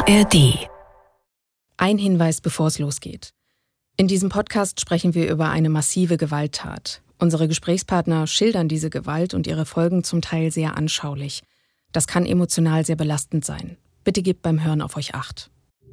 ARD. Ein Hinweis, bevor es losgeht. In diesem Podcast sprechen wir über eine massive Gewalttat. Unsere Gesprächspartner schildern diese Gewalt und ihre Folgen zum Teil sehr anschaulich. Das kann emotional sehr belastend sein. Bitte gebt beim Hören auf euch Acht.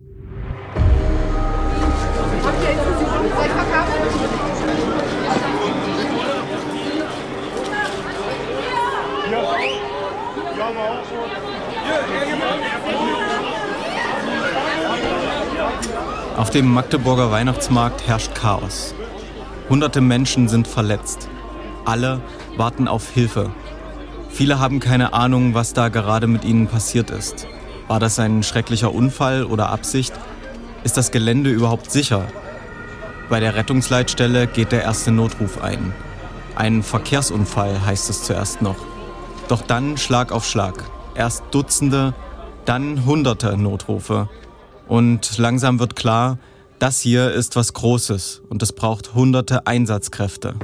Auf dem Magdeburger Weihnachtsmarkt herrscht Chaos. Hunderte Menschen sind verletzt. Alle warten auf Hilfe. Viele haben keine Ahnung, was da gerade mit ihnen passiert ist. War das ein schrecklicher Unfall oder Absicht? Ist das Gelände überhaupt sicher? Bei der Rettungsleitstelle geht der erste Notruf ein. Ein Verkehrsunfall heißt es zuerst noch. Doch dann Schlag auf Schlag. Erst Dutzende, dann Hunderte Notrufe. Und langsam wird klar, das hier ist was Großes und es braucht hunderte Einsatzkräfte.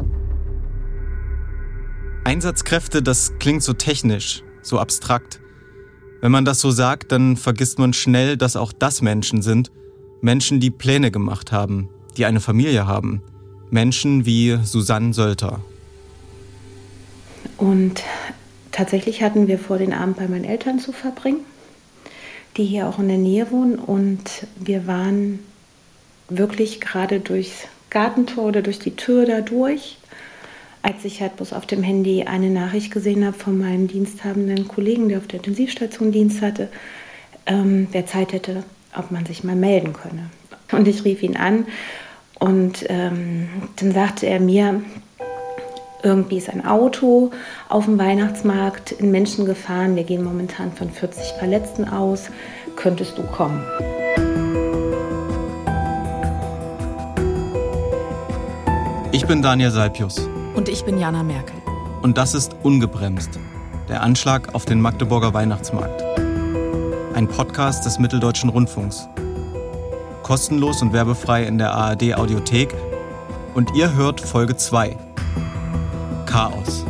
Einsatzkräfte, das klingt so technisch, so abstrakt. Wenn man das so sagt, dann vergisst man schnell, dass auch das Menschen sind. Menschen, die Pläne gemacht haben, die eine Familie haben. Menschen wie Susanne Sölter. Und tatsächlich hatten wir vor, den Abend bei meinen Eltern zu verbringen, die hier auch in der Nähe wohnen. Und wir waren wirklich gerade durchs Gartentor oder durch die Tür da durch, als ich halt bloß auf dem Handy eine Nachricht gesehen habe von meinem diensthabenden Kollegen, der auf der Intensivstation Dienst hatte, wer Zeit hätte, ob man sich mal melden könne. Und ich rief ihn an und dann sagte er mir, irgendwie ist ein Auto auf dem Weihnachtsmarkt in Menschen gefahren. Wir gehen momentan von 40 Verletzten aus. Könntest du kommen? Ich bin Daniel Salpius. Und ich bin Jana Merkel. Und das ist Ungebremst, der Anschlag auf den Magdeburger Weihnachtsmarkt. Ein Podcast des Mitteldeutschen Rundfunks. Kostenlos und werbefrei in der ARD Audiothek. Und ihr hört Folge 2. Chaos.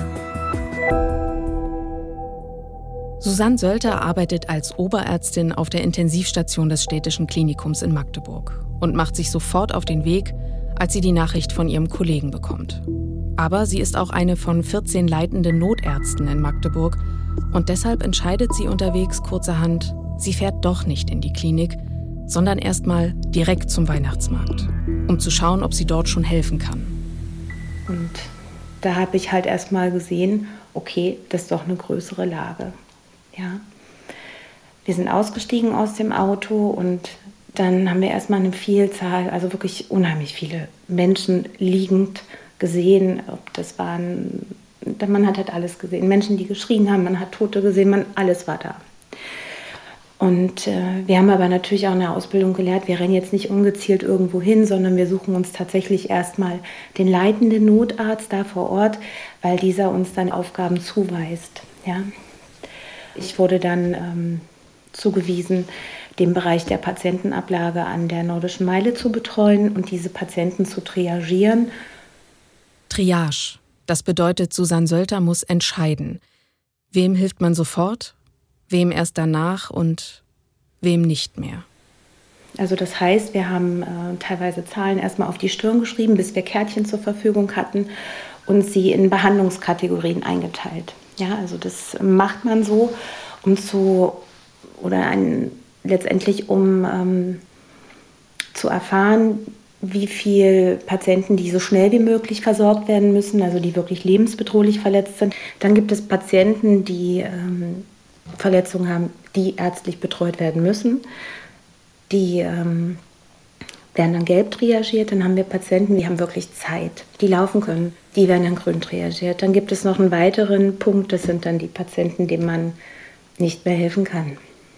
Susanne Sölter arbeitet als Oberärztin auf der Intensivstation des Städtischen Klinikums in Magdeburg und macht sich sofort auf den Weg, als sie die Nachricht von ihrem Kollegen bekommt. Aber sie ist auch eine von 14 leitenden Notärzten in Magdeburg und deshalb entscheidet sie unterwegs kurzerhand, sie fährt doch nicht in die Klinik, sondern erstmal direkt zum Weihnachtsmarkt, um zu schauen, ob sie dort schon helfen kann. Und da habe ich halt erstmal gesehen, okay, das ist doch eine größere Lage. Ja. Wir sind ausgestiegen aus dem Auto und dann haben wir erstmal eine Vielzahl, also wirklich unheimlich viele Menschen liegend gesehen. Das waren, man hat halt alles gesehen. Menschen, die geschrien haben, man hat Tote gesehen, alles war da. Und wir haben aber natürlich auch in der Ausbildung gelernt, wir rennen jetzt nicht ungezielt irgendwo hin, sondern wir suchen uns tatsächlich erstmal den leitenden Notarzt da vor Ort, weil dieser uns dann Aufgaben zuweist. Ja. Ich wurde dann zugewiesen, den Bereich der Patientenablage an der Nordischen Meile zu betreuen und diese Patienten zu triagieren. Triage, das bedeutet, Susanne Sölter muss entscheiden. Wem hilft man sofort? Wem erst danach und wem nicht mehr. Also das heißt, wir haben teilweise Zahlen erstmal auf die Stirn geschrieben, bis wir Kärtchen zur Verfügung hatten und sie in Behandlungskategorien eingeteilt. Ja, also das macht man so, letztendlich zu erfahren, wie viele Patienten, die so schnell wie möglich versorgt werden müssen, also die wirklich lebensbedrohlich verletzt sind. Dann gibt es Patienten, die Verletzungen haben, die ärztlich betreut werden müssen. Die werden dann gelb triagiert. Dann haben wir Patienten, die haben wirklich Zeit, die laufen können. Die werden dann grün triagiert. Dann gibt es noch einen weiteren Punkt, das sind dann die Patienten, denen man nicht mehr helfen kann.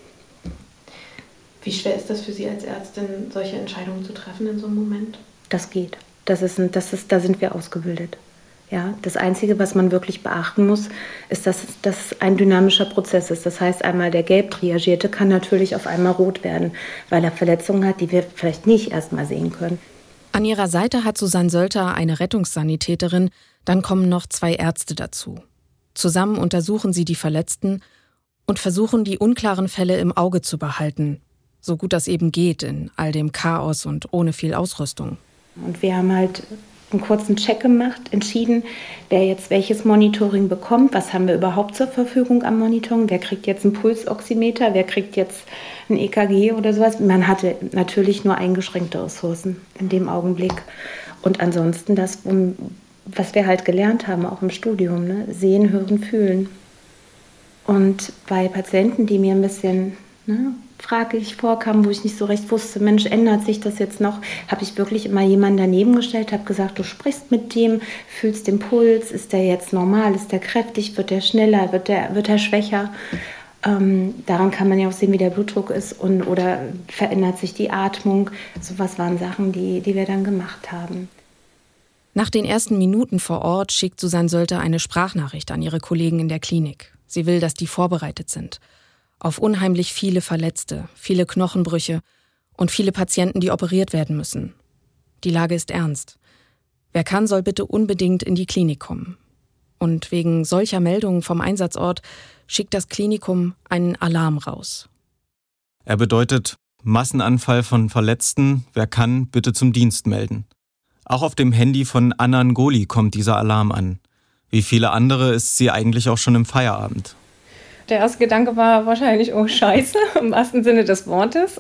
Wie schwer ist das für Sie als Ärztin, solche Entscheidungen zu treffen in so einem Moment? Das geht. Da sind wir ausgebildet. Ja, das Einzige, was man wirklich beachten muss, ist, dass das ein dynamischer Prozess ist. Das heißt, einmal der gelb triagierte kann natürlich auf einmal rot werden, weil er Verletzungen hat, die wir vielleicht nicht erst mal sehen können. An ihrer Seite hat Susanne Sölter eine Rettungssanitäterin, dann kommen noch 2 Ärzte dazu. Zusammen untersuchen sie die Verletzten und versuchen, die unklaren Fälle im Auge zu behalten, So gut das eben geht in all dem Chaos und ohne viel Ausrüstung. Und wir haben halt einen kurzen Check gemacht, entschieden, wer jetzt welches Monitoring bekommt, was haben wir überhaupt zur Verfügung am Monitoring, wer kriegt jetzt einen Pulsoximeter, wer kriegt jetzt ein EKG oder sowas. Man hatte natürlich nur eingeschränkte Ressourcen in dem Augenblick. Und ansonsten das, was wir halt gelernt haben, auch im Studium, ne? Sehen, hören, fühlen. Und bei Patienten, die mir ein bisschen fraglich vorkamen, wo ich nicht so recht wusste, Mensch, ändert sich das jetzt noch, habe ich wirklich immer jemanden daneben gestellt, habe gesagt, du sprichst mit dem, fühlst den Puls, ist der jetzt normal, ist der kräftig, wird der schneller, wird der schwächer. Daran kann man ja auch sehen, wie der Blutdruck ist oder verändert sich die Atmung. Sowas waren Sachen, die wir dann gemacht haben. Nach den ersten Minuten vor Ort schickt Susanne Sölter eine Sprachnachricht an ihre Kollegen in der Klinik. Sie will, dass die vorbereitet sind. Auf unheimlich viele Verletzte, viele Knochenbrüche und viele Patienten, die operiert werden müssen. Die Lage ist ernst. Wer kann, soll bitte unbedingt in die Klinik kommen. Und wegen solcher Meldungen vom Einsatzort schickt das Klinikum einen Alarm raus. Er bedeutet Massenanfall von Verletzten. Wer kann, bitte zum Dienst melden. Auch auf dem Handy von Anna Ngoli kommt dieser Alarm an. Wie viele andere ist sie eigentlich auch schon im Feierabend. Der erste Gedanke war wahrscheinlich, oh Scheiße, im wahrsten Sinne des Wortes.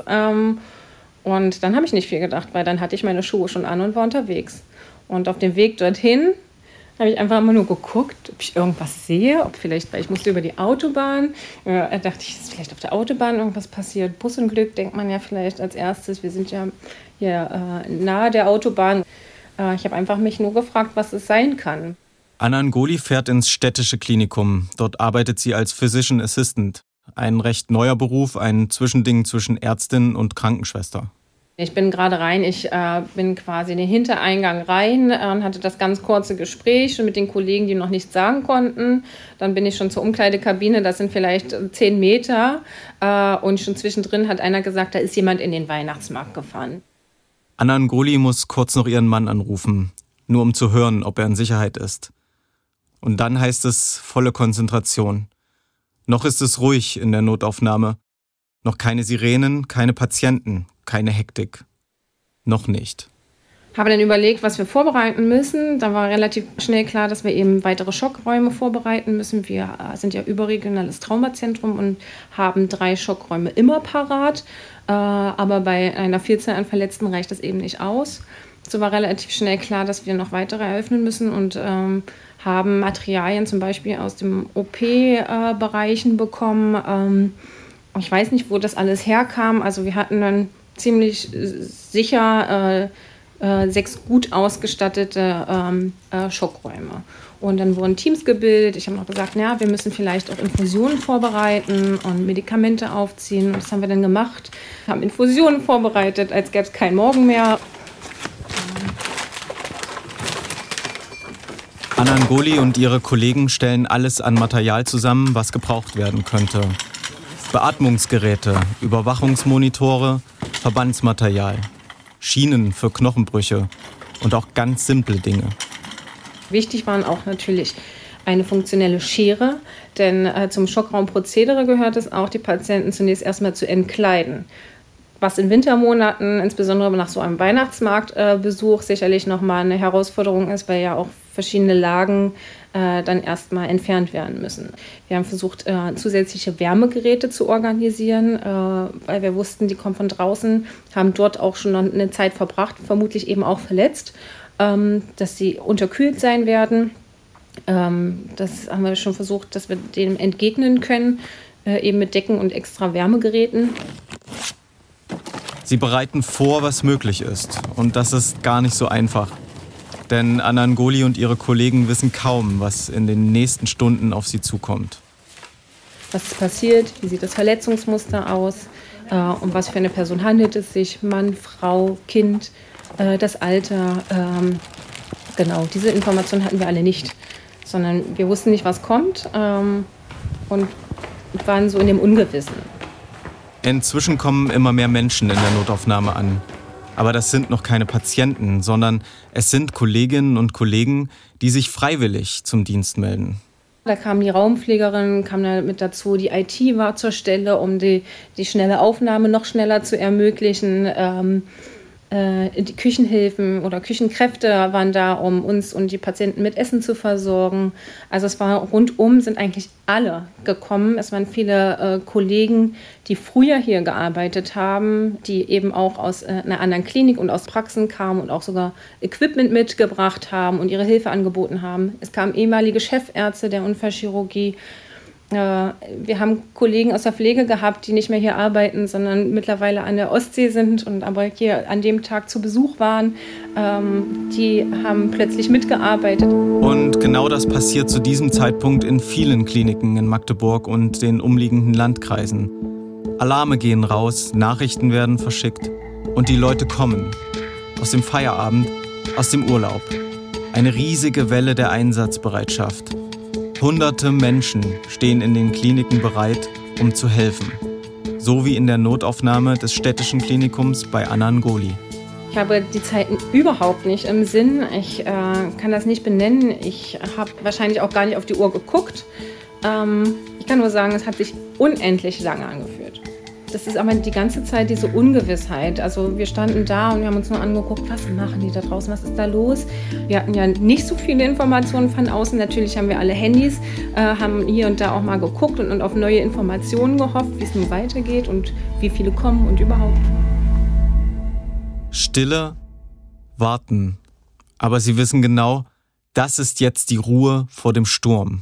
Und dann habe ich nicht viel gedacht, weil dann hatte ich meine Schuhe schon an und war unterwegs. Und auf dem Weg dorthin habe ich einfach immer nur geguckt, ob ich irgendwas sehe, ob vielleicht, weil ich musste über die Autobahn, dachte ich, ist vielleicht auf der Autobahn irgendwas passiert. Busunglück denkt man ja vielleicht als erstes, wir sind ja hier nahe der Autobahn. Ich habe einfach mich nur gefragt, was es sein kann. Anna Ngoli fährt ins städtische Klinikum. Dort arbeitet sie als Physician Assistant. Ein recht neuer Beruf, ein Zwischending zwischen Ärztin und Krankenschwester. Ich bin gerade rein, ich bin quasi in den Hintereingang rein und hatte das ganz kurze Gespräch schon mit den Kollegen, die noch nichts sagen konnten. Dann bin ich schon zur Umkleidekabine, das sind vielleicht 10 Meter. Und schon zwischendrin hat einer gesagt, da ist jemand in den Weihnachtsmarkt gefahren. Anna Ngoli muss kurz noch ihren Mann anrufen, nur um zu hören, ob er in Sicherheit ist. Und dann heißt es volle Konzentration. Noch ist es ruhig in der Notaufnahme. Noch keine Sirenen, keine Patienten, keine Hektik. Noch nicht. Habe dann überlegt, was wir vorbereiten müssen. Da war relativ schnell klar, dass wir eben weitere Schockräume vorbereiten müssen. Wir sind ja überregionales Traumazentrum und haben 3 Schockräume immer parat. Aber bei einer Vielzahl an Verletzten reicht das eben nicht aus. So war relativ schnell klar, dass wir noch weitere eröffnen müssen und haben Materialien zum Beispiel aus dem OP-Bereichen bekommen. Ich weiß nicht, wo das alles herkam. Also wir hatten dann ziemlich sicher 6 gut ausgestattete Schockräume. Und dann wurden Teams gebildet. Ich habe noch gesagt, wir müssen vielleicht auch Infusionen vorbereiten und Medikamente aufziehen. Und das haben wir dann gemacht. Wir haben Infusionen vorbereitet, als gäbe es keinen Morgen mehr. Anna Ngoli und ihre Kollegen stellen alles an Material zusammen, was gebraucht werden könnte. Beatmungsgeräte, Überwachungsmonitore, Verbandsmaterial, Schienen für Knochenbrüche und auch ganz simple Dinge. Wichtig waren auch natürlich eine funktionelle Schere, denn zum Schockraumprozedere gehört es auch, die Patienten zunächst erstmal zu entkleiden. Was in Wintermonaten, insbesondere nach so einem Weihnachtsmarktbesuch, sicherlich nochmal eine Herausforderung ist, weil ja auch verschiedene Lagen dann erstmal entfernt werden müssen. Wir haben versucht, zusätzliche Wärmegeräte zu organisieren, weil wir wussten, die kommen von draußen, haben dort auch schon noch eine Zeit verbracht, vermutlich eben auch verletzt, dass sie unterkühlt sein werden. Das haben wir schon versucht, dass wir dem entgegnen können, eben mit Decken und extra Wärmegeräten. Sie bereiten vor, was möglich ist. Und das ist gar nicht so einfach. Denn Anna Ngoli und ihre Kollegen wissen kaum, was in den nächsten Stunden auf sie zukommt. Was ist passiert? Wie sieht das Verletzungsmuster aus? Um was für eine Person handelt es sich? Mann, Frau, Kind, das Alter. Genau, diese Informationen hatten wir alle nicht. Sondern wir wussten nicht, was kommt und waren so in dem Ungewissen. Inzwischen kommen immer mehr Menschen in der Notaufnahme an. Aber das sind noch keine Patienten, sondern es sind Kolleginnen und Kollegen, die sich freiwillig zum Dienst melden. Da kam die Raumpflegerin, kam da mit dazu, die IT war zur Stelle, um die schnelle Aufnahme noch schneller zu ermöglichen. Die Küchenhilfen oder Küchenkräfte waren da, um uns und die Patienten mit Essen zu versorgen. Also es war rundum, sind eigentlich alle gekommen. Es waren viele Kollegen, die früher hier gearbeitet haben, die eben auch aus einer anderen Klinik und aus Praxen kamen und auch sogar Equipment mitgebracht haben und ihre Hilfe angeboten haben. Es kamen ehemalige Chefärzte der Unfallchirurgie. Wir haben Kollegen aus der Pflege gehabt, die nicht mehr hier arbeiten, sondern mittlerweile an der Ostsee sind und aber hier an dem Tag zu Besuch waren. Die haben plötzlich mitgearbeitet. Und genau das passiert zu diesem Zeitpunkt in vielen Kliniken in Magdeburg und den umliegenden Landkreisen. Alarme gehen raus, Nachrichten werden verschickt und die Leute kommen. Aus dem Feierabend, aus dem Urlaub. Eine riesige Welle der Einsatzbereitschaft. Hunderte Menschen stehen in den Kliniken bereit, um zu helfen. So wie in der Notaufnahme des städtischen Klinikums bei Anangoli. Ich habe die Zeiten überhaupt nicht im Sinn. Ich kann das nicht benennen. Ich habe wahrscheinlich auch gar nicht auf die Uhr geguckt. Ich kann nur sagen, es hat sich unendlich lange angefühlt. Das ist aber die ganze Zeit diese Ungewissheit. Also wir standen da und wir haben uns nur angeguckt, was machen die da draußen, was ist da los? Wir hatten ja nicht so viele Informationen von außen. Natürlich haben wir alle Handys, haben hier und da auch mal geguckt und auf neue Informationen gehofft, wie es nun weitergeht und wie viele kommen und überhaupt. Stille, warten. Aber sie wissen genau, das ist jetzt die Ruhe vor dem Sturm.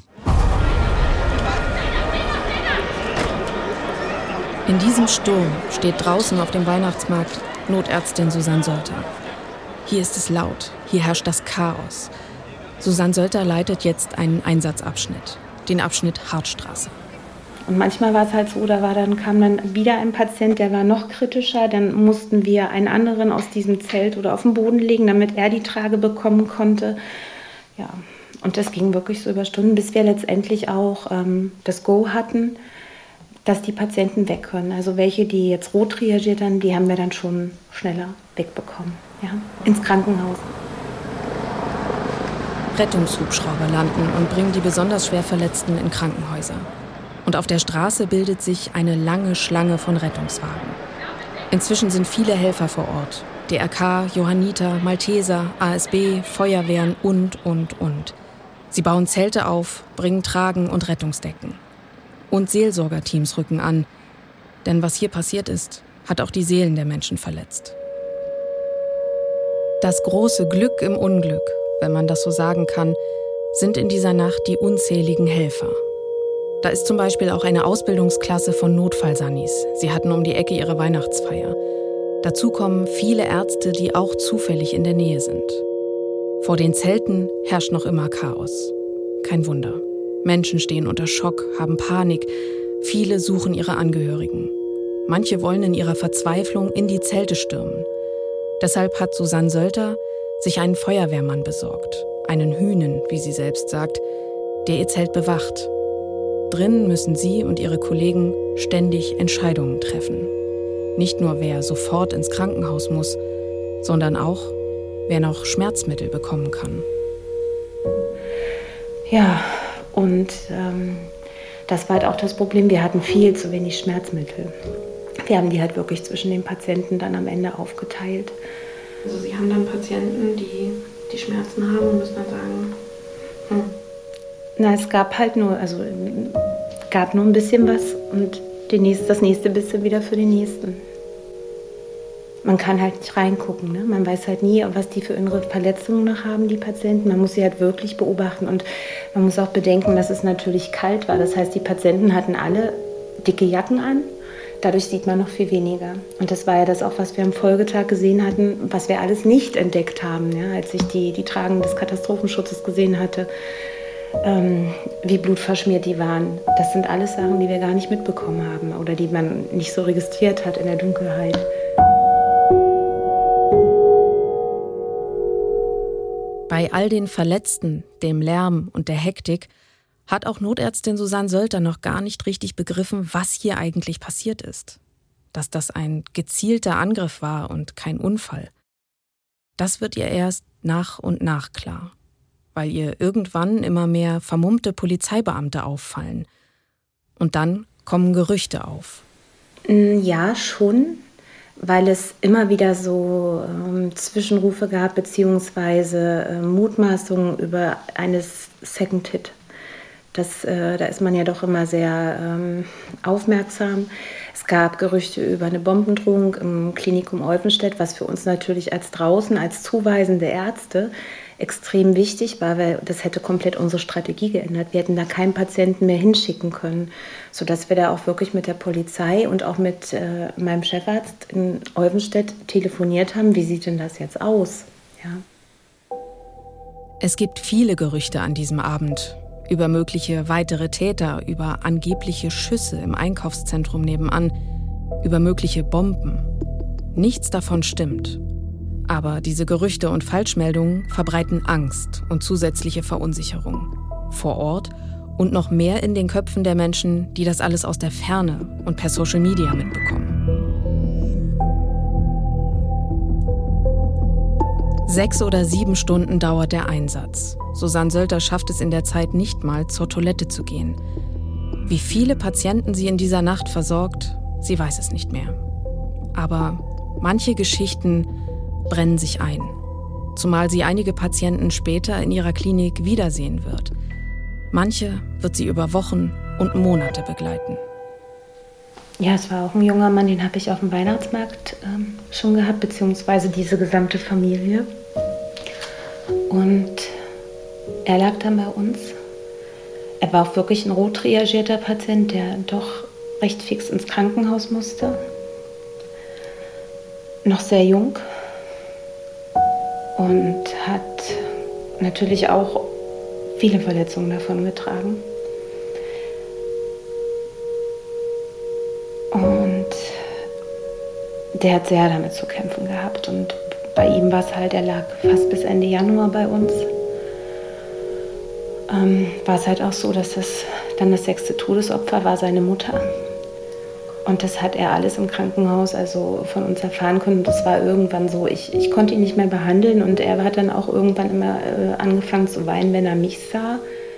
In diesem Sturm steht draußen auf dem Weihnachtsmarkt Notärztin Susanne Sölter. Hier ist es laut, hier herrscht das Chaos. Susanne Sölter leitet jetzt einen Einsatzabschnitt, den Abschnitt Hartstraße. Und manchmal war es halt so, kam dann wieder ein Patient, der war noch kritischer. Dann mussten wir einen anderen aus diesem Zelt oder auf den Boden legen, damit er die Trage bekommen konnte. Ja, und das ging wirklich so über Stunden, bis wir letztendlich auch das Go hatten, dass die Patienten weg können. Also welche, die jetzt rot reagiert haben, die haben wir dann schon schneller wegbekommen, ja, ins Krankenhaus. Rettungshubschrauber landen und bringen die besonders schwer Verletzten in Krankenhäuser. Und auf der Straße bildet sich eine lange Schlange von Rettungswagen. Inzwischen sind viele Helfer vor Ort. DRK, Johanniter, Malteser, ASB, Feuerwehren und. Sie bauen Zelte auf, bringen Tragen und Rettungsdecken. Und Seelsorgerteams rücken an. Denn was hier passiert ist, hat auch die Seelen der Menschen verletzt. Das große Glück im Unglück, wenn man das so sagen kann, sind in dieser Nacht die unzähligen Helfer. Da ist zum Beispiel auch eine Ausbildungsklasse von Notfallsannis. Sie hatten um die Ecke ihre Weihnachtsfeier. Dazu kommen viele Ärzte, die auch zufällig in der Nähe sind. Vor den Zelten herrscht noch immer Chaos. Kein Wunder. Menschen stehen unter Schock, haben Panik. Viele suchen ihre Angehörigen. Manche wollen in ihrer Verzweiflung in die Zelte stürmen. Deshalb hat Susanne Sölter sich einen Feuerwehrmann besorgt. Einen Hünen, wie sie selbst sagt, der ihr Zelt bewacht. Drinnen müssen sie und ihre Kollegen ständig Entscheidungen treffen. Nicht nur, wer sofort ins Krankenhaus muss, sondern auch, wer noch Schmerzmittel bekommen kann. Ja, und das war halt auch das Problem. Wir hatten viel zu wenig Schmerzmittel. Wir haben die halt wirklich zwischen den Patienten dann am Ende aufgeteilt. Also Sie haben dann Patienten, die Schmerzen haben und müssen dann sagen, Na, es gab halt nur, gab nur ein bisschen was und das nächste bisschen wieder für den nächsten. Man kann halt nicht reingucken, ne? Man weiß halt nie, was die für innere Verletzungen noch haben, die Patienten. Man muss sie halt wirklich beobachten und man muss auch bedenken, dass es natürlich kalt war. Das heißt, die Patienten hatten alle dicke Jacken an. Dadurch sieht man noch viel weniger. Und das war ja das auch, was wir am Folgetag gesehen hatten, was wir alles nicht entdeckt haben, ja? Als ich die Tragen des Katastrophenschutzes gesehen hatte, wie blutverschmiert die waren. Das sind alles Sachen, die wir gar nicht mitbekommen haben oder die man nicht so registriert hat in der Dunkelheit. Bei all den Verletzten, dem Lärm und der Hektik hat auch Notärztin Susanne Sölter noch gar nicht richtig begriffen, was hier eigentlich passiert ist. Dass das ein gezielter Angriff war und kein Unfall. Das wird ihr erst nach und nach klar. weil ihr irgendwann immer mehr vermummte Polizeibeamte auffallen. Und dann kommen Gerüchte auf. Ja, schon, weil es immer wieder so Zwischenrufe gab, beziehungsweise Mutmaßungen über eine Second Hit. Da ist man ja doch immer sehr aufmerksam. Es gab Gerüchte über eine Bombendrohung im Klinikum Olvenstedt, was für uns natürlich als zuweisende Ärzte extrem wichtig war, weil das hätte komplett unsere Strategie geändert. Wir hätten da keinen Patienten mehr hinschicken können, sodass wir da auch wirklich mit der Polizei und auch mit meinem Chefarzt in Olvenstedt telefoniert haben. Wie sieht denn das jetzt aus? Ja. Es gibt viele Gerüchte an diesem Abend. Über mögliche weitere Täter, über angebliche Schüsse im Einkaufszentrum nebenan, über mögliche Bomben. Nichts davon stimmt. Aber diese Gerüchte und Falschmeldungen verbreiten Angst und zusätzliche Verunsicherung. Vor Ort und noch mehr in den Köpfen der Menschen, die das alles aus der Ferne und per Social Media mitbekommen. 6 oder 7 Stunden dauert der Einsatz. Susanne Sölter schafft es in der Zeit nicht mal, zur Toilette zu gehen. Wie viele Patienten sie in dieser Nacht versorgt, sie weiß es nicht mehr. Aber manche Geschichten brennen sich ein. Zumal sie einige Patienten später in ihrer Klinik wiedersehen wird. Manche wird sie über Wochen und Monate begleiten. Ja, es war auch ein junger Mann, den habe ich auf dem Weihnachtsmarkt schon gehabt, beziehungsweise diese gesamte Familie. Und er lag dann bei uns. Er war auch wirklich ein rot reagierter Patient, der doch recht fix ins Krankenhaus musste. Noch sehr jung. Und hat natürlich auch viele Verletzungen davon getragen. Und der hat sehr damit zu kämpfen gehabt. Und bei ihm war es halt, er lag fast bis Ende Januar bei uns. War es halt auch so, dass das 6. Todesopfer war seine Mutter. Und das hat er alles im Krankenhaus also von uns erfahren können. Und das war irgendwann so, ich konnte ihn nicht mehr behandeln. Und er hat dann auch irgendwann immer angefangen zu weinen, wenn er mich sah.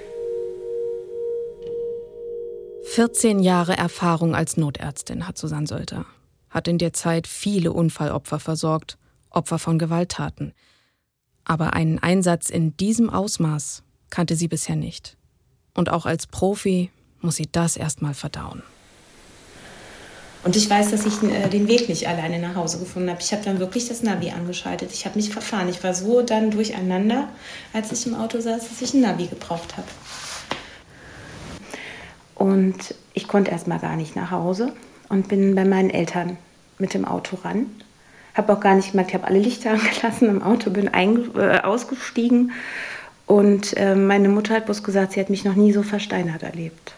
14 Jahre Erfahrung als Notärztin hat Susanne Sölter. Hat in der Zeit viele Unfallopfer versorgt, Opfer von Gewalttaten. Aber einen Einsatz in diesem Ausmaß kannte sie bisher nicht. Und auch als Profi muss sie das erstmal verdauen. Und ich weiß, dass ich den Weg nicht alleine nach Hause gefunden habe. Ich habe dann wirklich das Navi angeschaltet. Ich habe mich verfahren. Ich war so dann durcheinander, als ich im Auto saß, dass ich ein Navi gebraucht habe. Und ich konnte erst mal gar nicht nach Hause und bin bei meinen Eltern mit dem Auto ran. Habe auch gar nicht gemerkt, ich habe alle Lichter angelassen im Auto, bin ausgestiegen. Und meine Mutter hat bloß gesagt, sie hat mich noch nie so versteinert erlebt.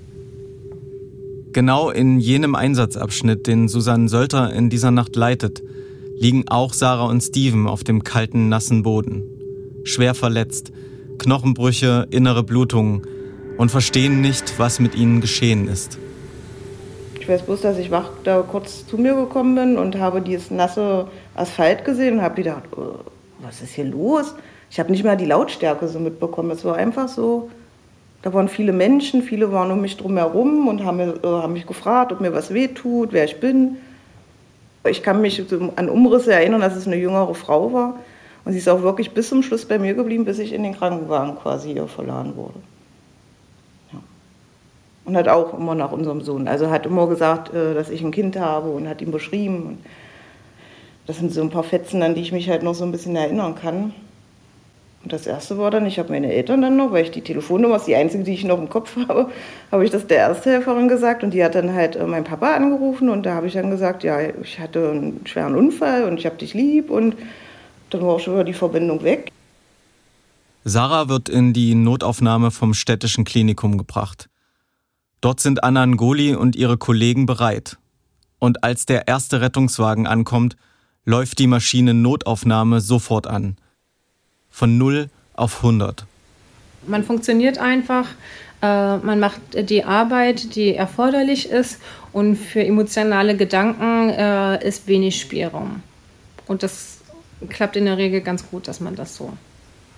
Genau in jenem Einsatzabschnitt, den Susanne Sölter in dieser Nacht leitet, liegen auch Sarah und Steven auf dem kalten, nassen Boden. Schwer verletzt, Knochenbrüche, innere Blutungen und verstehen nicht, was mit ihnen geschehen ist. Ich weiß bloß, dass ich wach da kurz zu mir gekommen bin und habe dieses nasse Asphalt gesehen und habe gedacht, was ist hier los? Ich habe nicht mal die Lautstärke so mitbekommen. Es war einfach so, da waren viele Menschen, viele waren um mich drumherum und haben mich gefragt, ob mir was wehtut, wer ich bin. Ich kann mich an Umrisse erinnern, dass es eine jüngere Frau war. Und sie ist auch wirklich bis zum Schluss bei mir geblieben, bis ich in den Krankenwagen quasi hier verladen wurde. Ja. Und hat auch immer nach unserem Sohn, also hat immer gesagt, dass ich ein Kind habe und hat ihn beschrieben. Und das sind so ein paar Fetzen, an die ich mich halt noch so ein bisschen erinnern kann. Und das Erste war dann, ich habe meine Eltern dann noch, weil ich die Telefonnummer ist die einzige, die ich noch im Kopf habe, habe ich das der Ersthelferin gesagt und die hat dann halt meinen Papa angerufen und da habe ich dann gesagt, ja, ich hatte einen schweren Unfall und ich habe dich lieb und dann war auch schon wieder die Verbindung weg. Sarah wird in die Notaufnahme vom städtischen Klinikum gebracht. Dort sind Anna Ngoli und ihre Kollegen bereit. Und als der erste Rettungswagen ankommt, läuft die Maschine Notaufnahme sofort an. Von 0 auf 100. Man funktioniert einfach, man macht die Arbeit, die erforderlich ist und für emotionale Gedanken ist wenig Spielraum. Und das klappt in der Regel ganz gut, dass man das so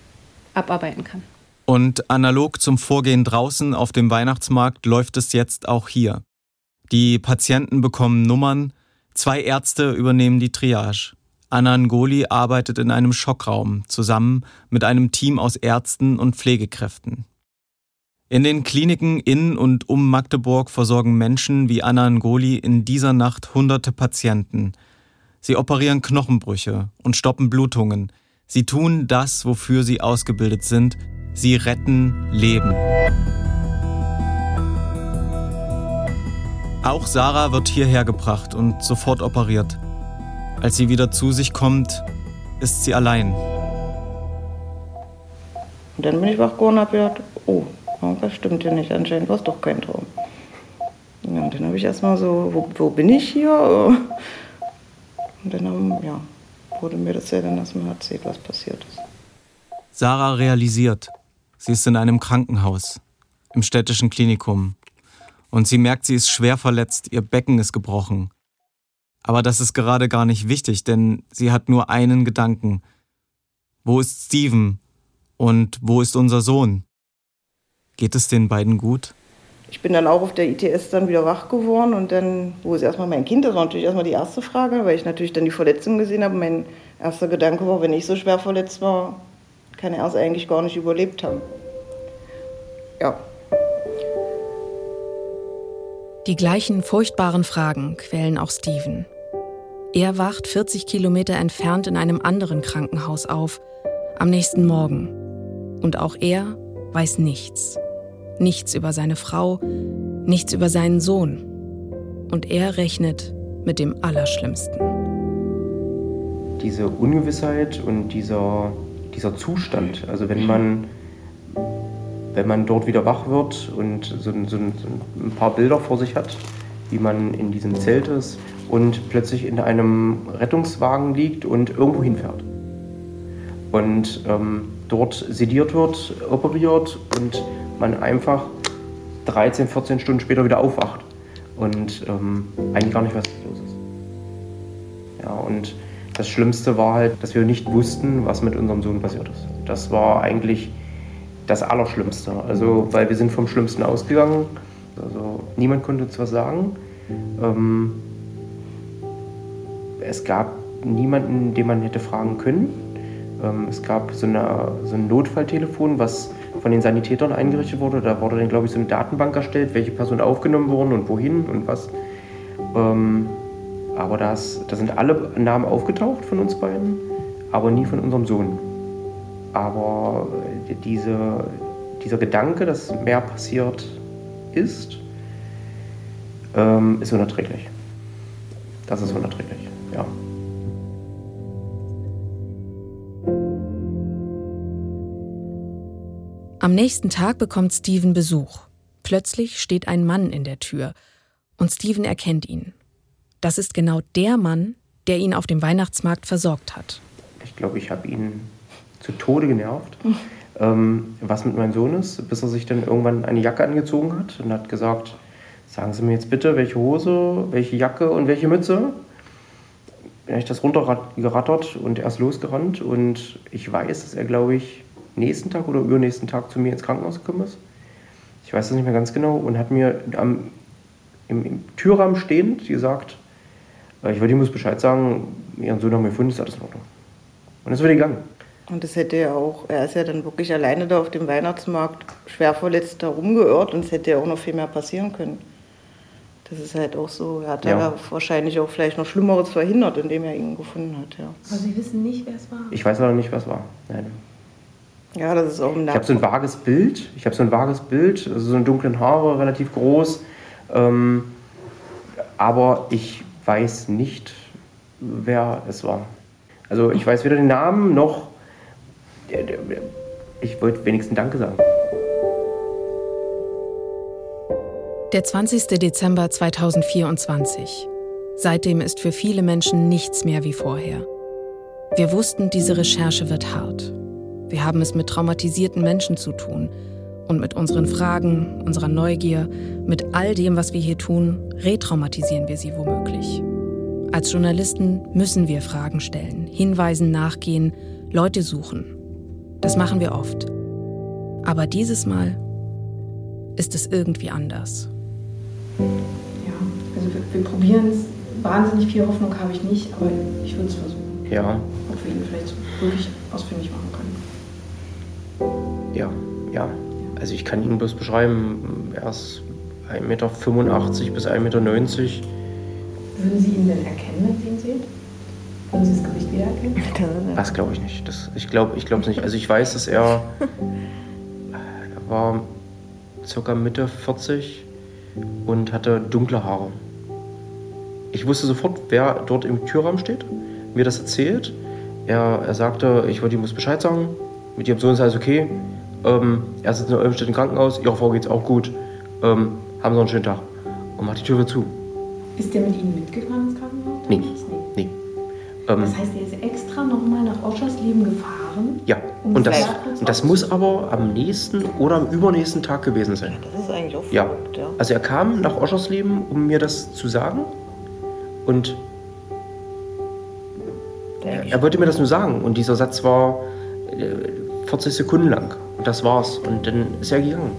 abarbeiten kann. Und analog zum Vorgehen draußen auf dem Weihnachtsmarkt läuft es jetzt auch hier. Die Patienten bekommen Nummern, 2 Ärzte übernehmen die Triage. Anna Ngoli arbeitet in einem Schockraum, zusammen mit einem Team aus Ärzten und Pflegekräften. In den Kliniken in und um Magdeburg versorgen Menschen wie Anna Ngoli in dieser Nacht hunderte Patienten. Sie operieren Knochenbrüche und stoppen Blutungen. Sie tun das, wofür sie ausgebildet sind. Sie retten Leben. Auch Sarah wird hierher gebracht und sofort operiert. Als sie wieder zu sich kommt, ist sie allein. Und dann bin ich wach geworden und habe gedacht, oh, irgendwas stimmt hier nicht, anscheinend war es doch kein Traum. Ja, und dann habe ich erstmal so, wo bin ich hier? Und dann wurde mir das ja dann erstmal erzählt, was passiert ist. Sarah realisiert, sie ist in einem Krankenhaus, im städtischen Klinikum. Und sie merkt, sie ist schwer verletzt, ihr Becken ist gebrochen. Aber das ist gerade gar nicht wichtig, denn sie hat nur einen Gedanken. Wo ist Steven? Und wo ist unser Sohn? Geht es den beiden gut? Ich bin dann auch auf der ITS dann wieder wach geworden und dann, wo ist erstmal mein Kind? Das war natürlich erstmal die erste Frage, weil ich natürlich dann die Verletzung gesehen habe. Mein erster Gedanke war, wenn ich so schwer verletzt war, kann er es eigentlich gar nicht überlebt haben. Ja. Die gleichen furchtbaren Fragen quälen auch Steven. Er wacht 40 Kilometer entfernt in einem anderen Krankenhaus auf, am nächsten Morgen. Und auch er weiß nichts. Nichts über seine Frau, nichts über seinen Sohn. Und er rechnet mit dem Allerschlimmsten. Diese Ungewissheit und dieser Zustand, also wenn man dort wieder wach wird und so ein paar Bilder vor sich hat, wie man in diesem Zelt ist und plötzlich in einem Rettungswagen liegt und irgendwo hinfährt. Und dort sediert wird, operiert und man einfach 13, 14 Stunden später wieder aufwacht und eigentlich gar nicht was los ist. Ja, und das Schlimmste war halt, dass wir nicht wussten, was mit unserem Sohn passiert ist. Das war eigentlich das Allerschlimmste. Also, weil wir sind vom Schlimmsten ausgegangen. Also, niemand konnte uns was sagen. Es gab niemanden, den man hätte fragen können. Es gab so ein Notfalltelefon, was von den Sanitätern eingerichtet wurde. Da wurde dann, glaube ich, so eine Datenbank erstellt, welche Personen aufgenommen wurden und wohin und was. Aber da sind alle Namen aufgetaucht von uns beiden, aber nie von unserem Sohn. Aber dieser Gedanke, dass mehr passiert ist unerträglich. Das ist unerträglich, ja. Am nächsten Tag bekommt Steven Besuch. Plötzlich steht ein Mann in der Tür und Steven erkennt ihn. Das ist genau der Mann, der ihn auf dem Weihnachtsmarkt versorgt hat. Ich glaube, ich habe ihn zu Tode genervt, was mit meinem Sohn ist, bis er sich dann irgendwann eine Jacke angezogen hat und hat gesagt, sagen Sie mir jetzt bitte, welche Hose, welche Jacke und welche Mütze. Dann habe ich das runtergerattert und er ist losgerannt und ich weiß, dass er, glaube ich, nächsten Tag oder übernächsten Tag zu mir ins Krankenhaus gekommen ist. Ich weiß das nicht mehr ganz genau und hat mir im Türrahmen stehend gesagt, ich wollte ihm Bescheid sagen, Ihren Sohn haben wir gefunden, ist alles in Ordnung. Und ist wieder gegangen. Und das hätte er ist ja dann wirklich alleine da auf dem Weihnachtsmarkt schwer verletzt da rumgeirrt und es hätte ja auch noch viel mehr passieren können. Das ist halt auch so, er hat ja wahrscheinlich auch vielleicht noch Schlimmeres verhindert, indem er ihn gefunden hat. Ja. Aber Sie wissen nicht, wer es war? Ich weiß aber nicht, wer es war. Nein. Ja, das ist auch ein Ich habe so ein vages Bild, also so eine dunklen Haare, relativ groß. Aber ich weiß nicht, wer es war. Also ich weiß weder den Namen noch... Ich wollte wenigstens Danke sagen. Der 20. Dezember 2024. Seitdem ist für viele Menschen nichts mehr wie vorher. Wir wussten, diese Recherche wird hart. Wir haben es mit traumatisierten Menschen zu tun. Und mit unseren Fragen, unserer Neugier, mit all dem, was wir hier tun, retraumatisieren wir sie womöglich. Als Journalisten müssen wir Fragen stellen, Hinweisen nachgehen, Leute suchen. Das machen wir oft. Aber dieses Mal ist es irgendwie anders. Ja, also wir probieren es. Wahnsinnig viel Hoffnung habe ich nicht, aber ich würde es versuchen. Ja. Ob wir ihn vielleicht wirklich ausfindig machen können. Ja. Also ich kann ihn bloß beschreiben, er ist 1,85 Meter bis 1,90 Meter. Würden Sie ihn denn erkennen, wenn Sie ihn sehen? Würden Sie das Gewicht wiedererkennen? Das glaube ich nicht. Ich glaube es nicht. Also ich weiß, dass er war circa Mitte 40 und hatte dunkle Haare. Ich wusste sofort, wer dort im Türrahmen steht, mir das erzählt. Er sagte, ich wollte ihm Bescheid sagen. Mit ihrem Sohn ist alles okay. Er sitzt in Olmstedt im Krankenhaus. Ihrer Frau geht's auch gut. Haben Sie noch einen schönen Tag. Und macht die Tür wieder zu. Ist der mit Ihnen mitgefahren ins Krankenhaus? Nee. Das heißt, er ist extra nochmal nach Oschersleben gefahren? Ja. Und das muss aber am nächsten oder am übernächsten Tag gewesen sein. Das ist eigentlich auch verrückt, ja. Also er kam nach Oschersleben, um mir das zu sagen. Und er wollte mir das nur sagen. Und dieser Satz war 40 Sekunden lang. Und das war's. Und dann ist er gegangen.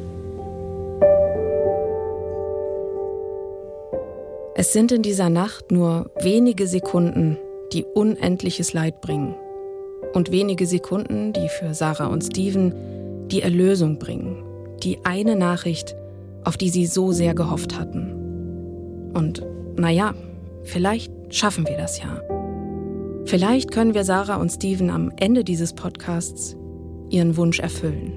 Es sind in dieser Nacht nur wenige Sekunden, die unendliches Leid bringen. Und wenige Sekunden, die für Sarah und Steven die Erlösung bringen. Die eine Nachricht, auf die sie so sehr gehofft hatten. Und naja, vielleicht schaffen wir das ja. Vielleicht können wir Sarah und Steven am Ende dieses Podcasts ihren Wunsch erfüllen.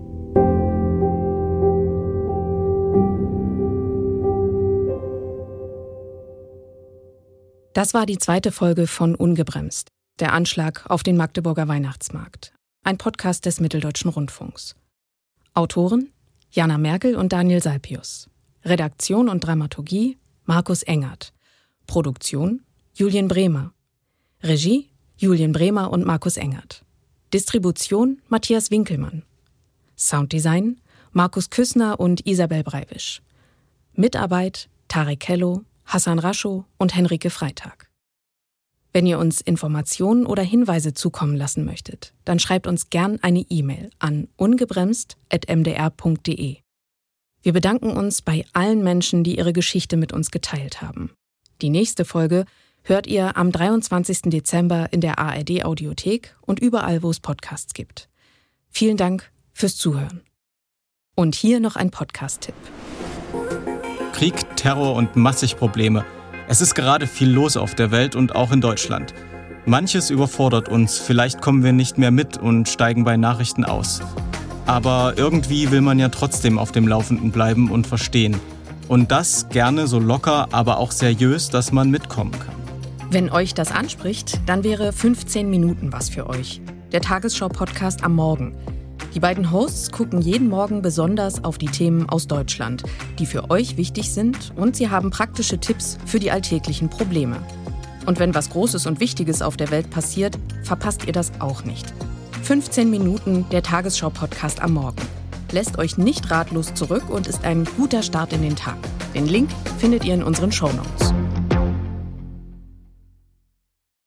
Das war die zweite Folge von Ungebremst, der Anschlag auf den Magdeburger Weihnachtsmarkt. Ein Podcast des Mitteldeutschen Rundfunks. Autoren Jana Merkel und Daniel Salpius. Redaktion und Dramaturgie Markus Engert. Produktion Julien Bremer. Regie Julien Bremer und Markus Engert. Distribution Matthias Winkelmann. Sounddesign Markus Küssner und Isabel Breibisch. Mitarbeit Tarek Hello, Hassan Raschow und Henrike Freitag. Wenn ihr uns Informationen oder Hinweise zukommen lassen möchtet, dann schreibt uns gern eine E-Mail an ungebremst@mdr.de. Wir bedanken uns bei allen Menschen, die ihre Geschichte mit uns geteilt haben. Die nächste Folge hört ihr am 23. Dezember in der ARD-Audiothek und überall, wo es Podcasts gibt. Vielen Dank fürs Zuhören. Und hier noch ein Podcast-Tipp. Krieg, Terror und massig Probleme. Es ist gerade viel los auf der Welt und auch in Deutschland. Manches überfordert uns, vielleicht kommen wir nicht mehr mit und steigen bei Nachrichten aus. Aber irgendwie will man ja trotzdem auf dem Laufenden bleiben und verstehen. Und das gerne so locker, aber auch seriös, dass man mitkommen kann. Wenn euch das anspricht, dann wäre 15 Minuten was für euch. Der Tagesschau-Podcast am Morgen. Die beiden Hosts gucken jeden Morgen besonders auf die Themen aus Deutschland, die für euch wichtig sind, und sie haben praktische Tipps für die alltäglichen Probleme. Und wenn was Großes und Wichtiges auf der Welt passiert, verpasst ihr das auch nicht. 15 Minuten der Tagesschau-Podcast am Morgen. Lässt euch nicht ratlos zurück und ist ein guter Start in den Tag. Den Link findet ihr in unseren Shownotes.